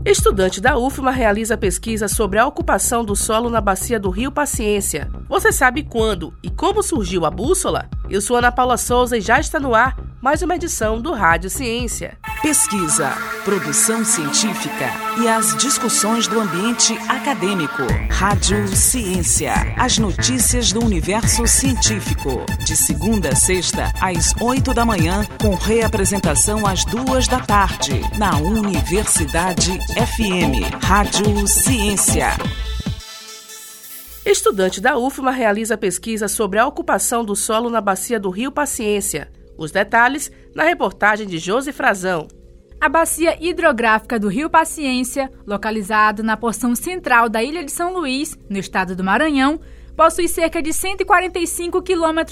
Estudante da UFMA realiza pesquisa sobre a ocupação do solo na bacia do Rio Paciência. Você sabe quando e como surgiu a bússola? Eu sou Ana Paula Souza e já está no ar mais uma edição do Rádio Ciência. Pesquisa, produção científica e as discussões do ambiente acadêmico. Rádio Ciência. As notícias do universo científico. De segunda a sexta, às 8 da manhã, com reapresentação às 2 da tarde, na Universidade FM. Rádio Ciência. Estudante da UFMA realiza pesquisa sobre a ocupação do solo na bacia do Rio Paciência. Os detalhes na reportagem de Josi Frazão. A bacia hidrográfica do Rio Paciência, localizado na porção central da Ilha de São Luís, no estado do Maranhão, possui cerca de 145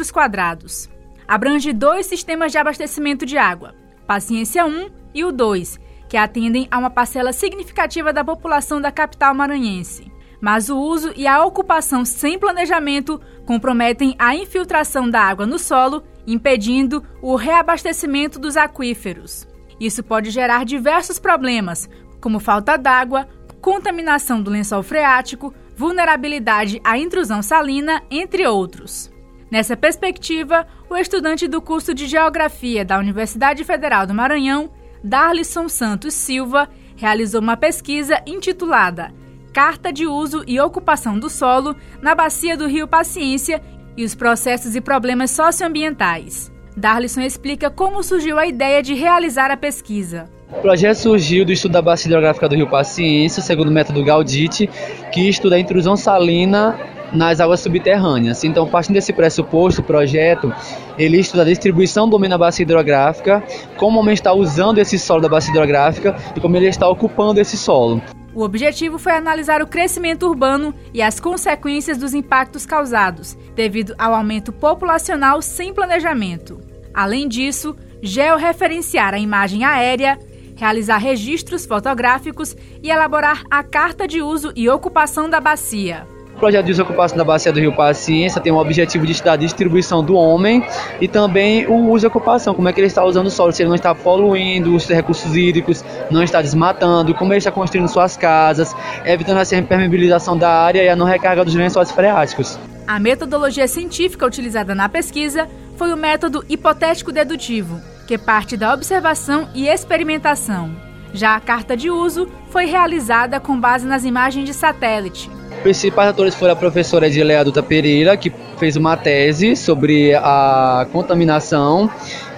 km². Abrange 2 sistemas de abastecimento de água, Paciência 1 e o 2, que atendem a uma parcela significativa da população da capital maranhense. Mas o uso e a ocupação sem planejamento comprometem a infiltração da água no solo, impedindo o reabastecimento dos aquíferos. Isso pode gerar diversos problemas, como falta d'água, contaminação do lençol freático, vulnerabilidade à intrusão salina, entre outros. Nessa perspectiva, o estudante do curso de Geografia da Universidade Federal do Maranhão, Darlisson Santos Silva, realizou uma pesquisa intitulada Carta de Uso e Ocupação do Solo na Bacia do Rio Paciência e os processos e problemas socioambientais. Darlisson explica como surgiu a ideia de realizar a pesquisa. O projeto surgiu do estudo da bacia hidrográfica do Rio Paciência, segundo o método Gauditti, que estuda a intrusão salina nas águas subterrâneas. Então, partindo desse pressuposto, o projeto ele estuda a distribuição do homem na bacia hidrográfica, como o homem está usando esse solo da bacia hidrográfica e como ele está ocupando esse solo. O objetivo foi analisar o crescimento urbano e as consequências dos impactos causados, devido ao aumento populacional sem planejamento. Além disso, georreferenciar a imagem aérea, realizar registros fotográficos e elaborar a carta de uso e ocupação da bacia. O projeto de uso e ocupação da bacia do Rio Paciência tem o objetivo de estudar a distribuição do homem e também o uso e ocupação, como é que ele está usando o solo, se ele não está poluindo os recursos hídricos, não está desmatando, como ele está construindo suas casas, evitando essa impermeabilização da área e a não recarga dos lençóis freáticos. A metodologia científica utilizada na pesquisa foi o método hipotético-dedutivo, que parte da observação e experimentação. Já a carta de uso foi realizada com base nas imagens de satélite. Os principais atores foram a professora Edileia Dutra Pereira, que fez uma tese sobre a contaminação,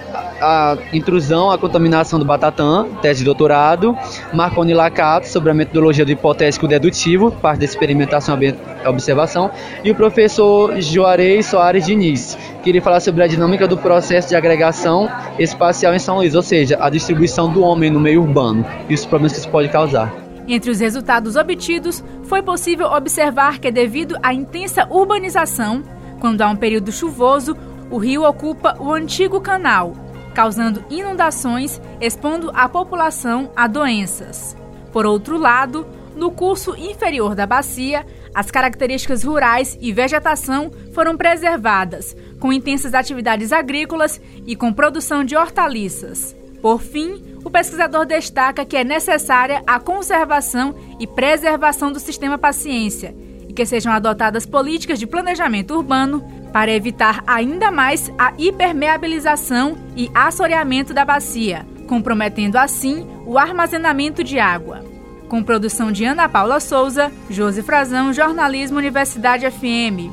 a intrusão, a contaminação do Batatã, tese de doutorado, Marconi Lacato, sobre a metodologia do hipotético dedutivo, parte da experimentação e observação, e o professor Juarez Soares Diniz, que iria falar sobre a dinâmica do processo de agregação espacial em São Luís, ou seja, a distribuição do homem no meio urbano e os problemas que isso pode causar. Entre os resultados obtidos, foi possível observar que, devido à intensa urbanização, quando há um período chuvoso, o rio ocupa o antigo canal, causando inundações, expondo a população a doenças. Por outro lado, no curso inferior da bacia, as características rurais e vegetação foram preservadas, com intensas atividades agrícolas e com produção de hortaliças. Por fim, o pesquisador destaca que é necessária a conservação e preservação do sistema Paciência e que sejam adotadas políticas de planejamento urbano para evitar ainda mais a hipermeabilização e assoreamento da bacia, comprometendo assim o armazenamento de água. Com produção de Ana Paula Souza, Josi Frazão, Jornalismo Universidade FM.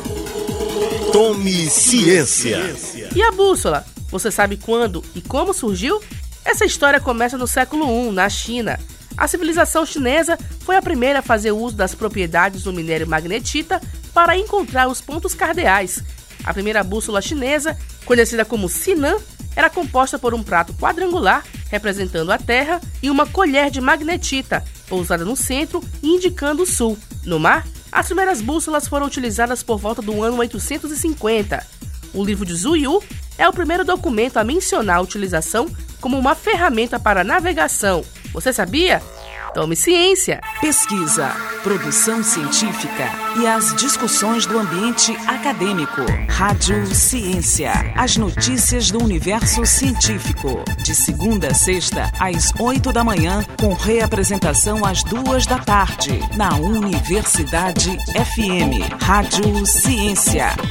Tome ciência. E a bússola? Você sabe quando e como surgiu? Essa história começa no século I, na China. A civilização chinesa foi a primeira a fazer uso das propriedades do minério magnetita para encontrar os pontos cardeais. A primeira bússola chinesa, conhecida como Sinan, era composta por um prato quadrangular representando a Terra e uma colher de magnetita, pousada no centro e indicando o sul. No mar, as primeiras bússolas foram utilizadas por volta do ano 850. O livro de Zhu Yu é o primeiro documento a mencionar a utilização como uma ferramenta para navegação. Você sabia? Tome Ciência. Pesquisa, produção científica e as discussões do ambiente acadêmico. Rádio Ciência. As notícias do universo científico. De segunda a sexta, às 8 da manhã, com reapresentação às 2 da tarde, na Universidade FM. Rádio Ciência.